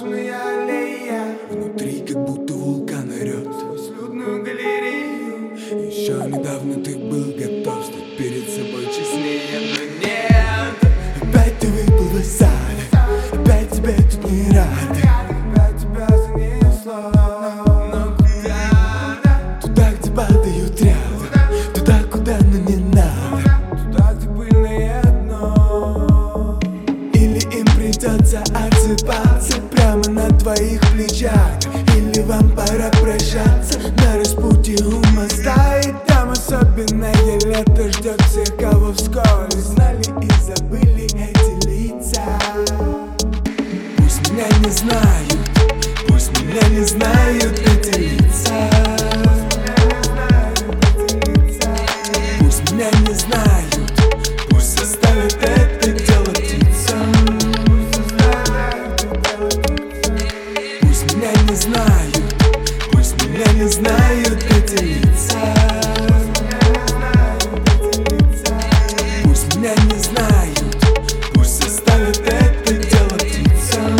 заброшенная аллея, внутри как будто вулкан орёт сквозь людную галерею. Еще недавно ты был готов стать перед собой честнее, Но нет, опять ты выпал из сада, опять тебе тут не рады. опять тебя занесло. Но куда? Туда, где падают ряды, туда, куда, но не надо. Туда, где пыльное дно. Или им придется отсыпаться прямо на твоих плечах, или вам пора прощаться на распутье у моста. И там особенное лето ждет всех, кого вскоре знали и забыли эти лица. Пусть меня не знают, пусть меня не знают эти лица. Пусть меня не знают, пусть оставят это дело птицам. Пусть меня не знают, пусть меня не знают эти лица. Пусть меня не знают, пусть оставят это дело птицам.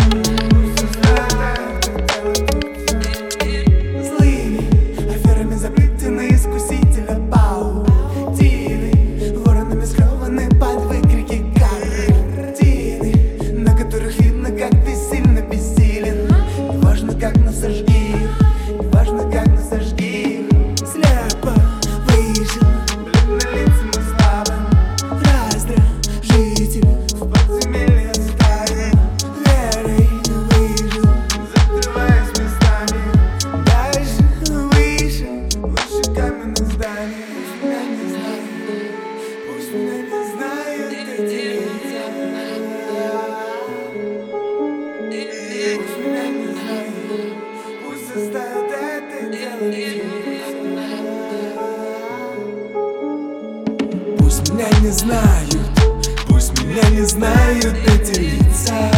Злыми аферами заплетены искусителя паутины, воронами скованы под выкрики картины, на которых видно, как ты сильно бессилен. Неважно, как нас сожги, неважно, как нас сожги. Слепо выжил, Бледнолицым и слабым, раздражитель, в подземелье ставим, верой выжил. закрываясь местами. Дальше, выше, Выше каменных зданий. пусть меня не знают эти лица. Пусть меня не знают, Пусть оставят это дело птицам. Пусть меня не знают, пусть меня не знают эти лица.